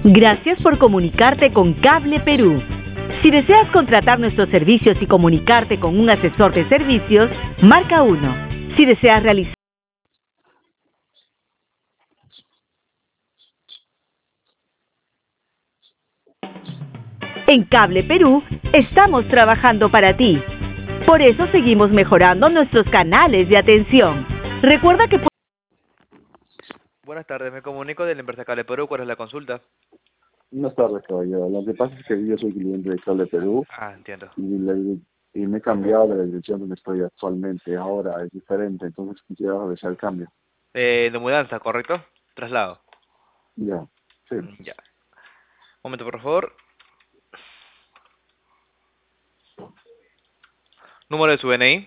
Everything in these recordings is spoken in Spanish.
Gracias por comunicarte con Cable Perú. Si deseas contratar nuestros servicios y comunicarte con un asesor de servicios, marca 1. Si deseas realizar en Cable Perú, estamos trabajando para ti. Por eso seguimos mejorando nuestros canales de atención. Recuerda que Buenas tardes, me comunico de la empresa Cable Perú. ¿Cuál es la consulta? Buenas tardes, caballero. Lo que pasa es que yo soy cliente de Cable Perú Ah, entiendo. y me he cambiado de la dirección donde estoy actualmente. Ahora es diferente, entonces quisiera realizar el cambio. De mudanza, ¿correcto? Traslado. Ya, sí. Ya. Un momento, por favor. Número de su DNI.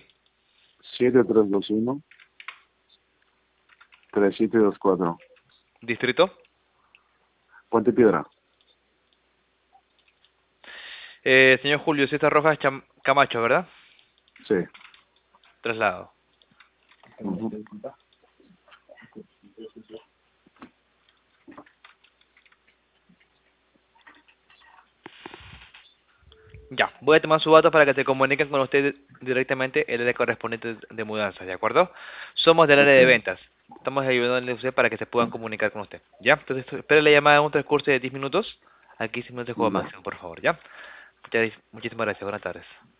7321-3724. Distrito. Puente Piedra. Señor Julio César Rojas Camacho, ¿verdad? Sí. Traslado. Ujú. Ya, voy a tomar su dato para que se comuniquen con usted directamente el área correspondiente de mudanzas, ¿de acuerdo? Somos del área de Ok. ventas. Estamos ayudándole a usted para que se puedan comunicar con usted, ¿ya? Entonces, espere la llamada en un transcurso de 10 minutos. Aquí 10 minutos como Ya. máximo, por favor, ¿ya? Muchísimas gracias, buenas tardes.